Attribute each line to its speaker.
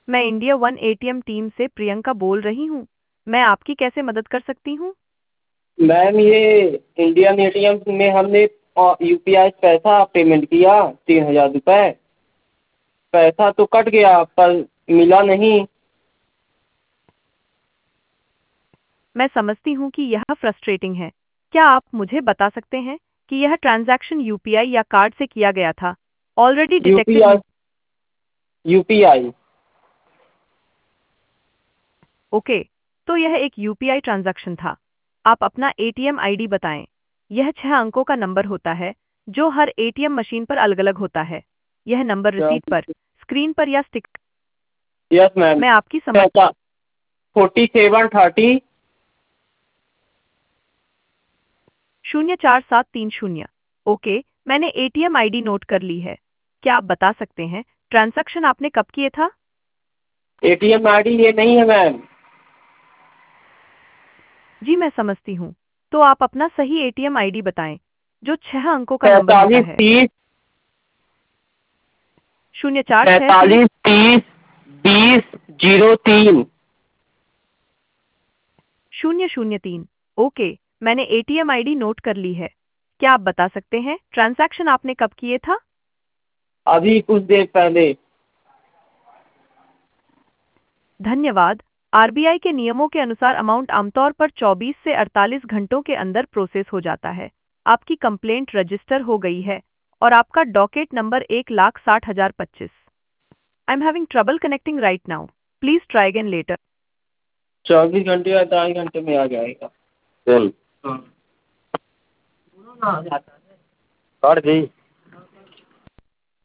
Speaker 1: मैं India one ATM team से प्रियंका बोल रही हूँ। मैं आपकी कैसे मदद कर सकती हूँ?
Speaker 2: मैम ये इंडियन एटीएम में हमने यूपीआई पैसा पेमेंट किया 3000 रुपये। पैसा तो कट गया पर मिला नहीं।
Speaker 1: मैं समझती हूँ कि यह फ्रस्ट्रेटिंग है। क्या आप मुझे बता सकते हैं कि यह ट्रांजैक्शन यूपीआई या कार्ड से किया गया था? Already detected.
Speaker 2: UPI UPI.
Speaker 1: Okay, तो यह एक यूपीआई ट्रांजैक्शन था। आप अपना एटीएम आईडी बताएं। यह 6 अंकों का नंबर होता है जो हर एटीएम मशीन पर अलग-अलग होता है। यह नंबर रिसीट पर, स्क्रीन पर या स्टिक।
Speaker 2: Yes ma'am.
Speaker 1: मैं आपकी समझ।
Speaker 2: पैसा 4730।
Speaker 1: 04730। ओके, मैंने एटीएम आईडी नोट कर ली है। क्या आप बता सकते हैं ट्रांजैक्शन आपने कब किए था?
Speaker 2: एटीएम आईडी ये नहीं है मैम।
Speaker 1: जी मैं समझती हूँ। तो आप अपना सही एटीएम आईडी बताएं जो 6 अंकों का नंबर होता
Speaker 2: पैंतालीस
Speaker 1: है।
Speaker 2: तीस
Speaker 1: 0463।
Speaker 2: 4530 03।
Speaker 1: 003। ओके, मैंने एटीएम आईडी नोट कर ली है। क्या आप बता सकते हैं ट्रांजैक्शन आपने कब किए था?
Speaker 2: अभी कुछ देर पहले।
Speaker 1: धन्यवाद। आरबीआई के नियमों के अनुसार अमाउंट आमतौर पर 24 से 48 घंटों के अंदर प्रोसेस हो जाता है। आपकी कंप्लेंट रजिस्टर हो गई है और आपका docket number 1,60,025। I am having trouble connecting right now. Please try again later.
Speaker 2: 24 घंटे या 48 घंटे में आ जाएगा। चल। हाँ। काट दी।